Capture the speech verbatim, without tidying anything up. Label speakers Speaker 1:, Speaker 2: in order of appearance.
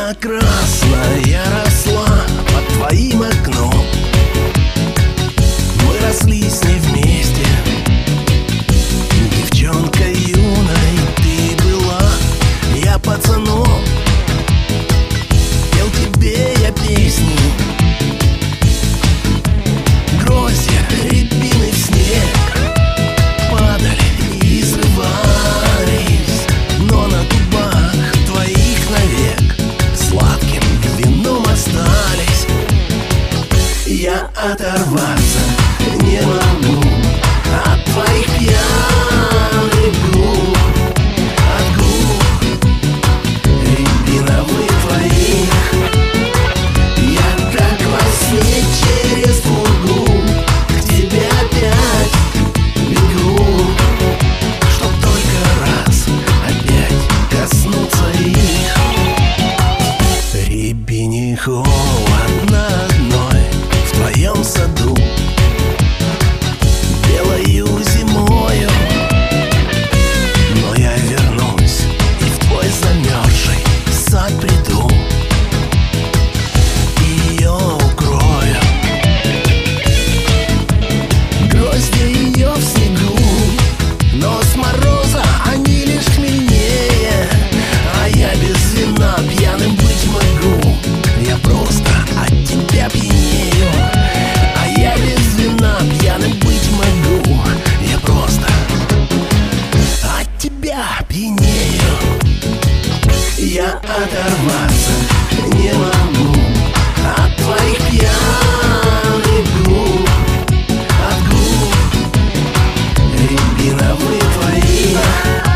Speaker 1: Калина красная росла под твоим окном. Мы росли с ней вместе. Девчонкой юной ты была, я пацаном. Пел тебе я песни, гроздья, рябины в снег падали и срывались, но на губах твоих навек сладким вином остались. Я оторваться не могу от твоих пьяных губ, от губ рябиновых твоих. Я как во сне через фургу к тебе опять бегу, чтоб только раз опять коснуться их. Рябине холодно одной в твоем саду, белою зимою. Но я вернусь и в твой замерзший сад приду, и ее укрою. Гроздья ее в снегу, но с мороза они лишь хмельнее. А я без вина пьяным быть могу, я просто от тебя пьянею. А я без вина пьяным быть могу, я просто от тебя пьянею. Я оторваться не могу от твоих пьяных губ, от губ рябиновых твоих.